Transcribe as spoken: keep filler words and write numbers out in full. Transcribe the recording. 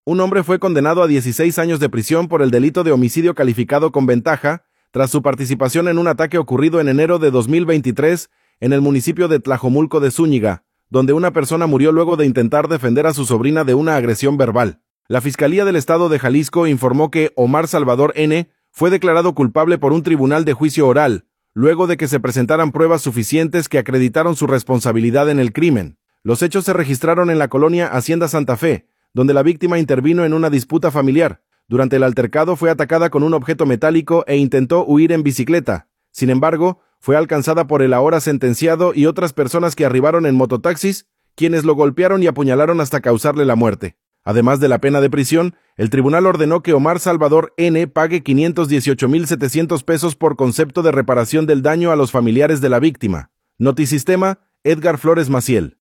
Un hombre fue condenado a dieciséis años de prisión por el delito de homicidio calificado con ventaja, tras su participación en un ataque ocurrido en enero de dos mil veintitrés en el municipio de Tlajomulco de Zúñiga, donde una persona murió luego de intentar defender a su sobrina de una agresión verbal. La Fiscalía del Estado de Jalisco informó que Omar Salvador N. fue declarado culpable por un tribunal de juicio oral, luego de que se presentaran pruebas suficientes que acreditaron su responsabilidad en el crimen. Los hechos se registraron en la colonia Hacienda Santa Fe, donde la víctima intervino en una disputa familiar. Durante el altercado fue atacada con un objeto metálico e intentó huir en bicicleta. Sin embargo, fue alcanzada por el ahora sentenciado y otras personas que arribaron en mototaxis, quienes lo golpearon y apuñalaron hasta causarle la muerte. Además de la pena de prisión, el tribunal ordenó que Omar Salvador N. pague quinientos dieciocho mil setecientos pesos por concepto de reparación del daño a los familiares de la víctima. Notisistema, Edgar Flores Maciel.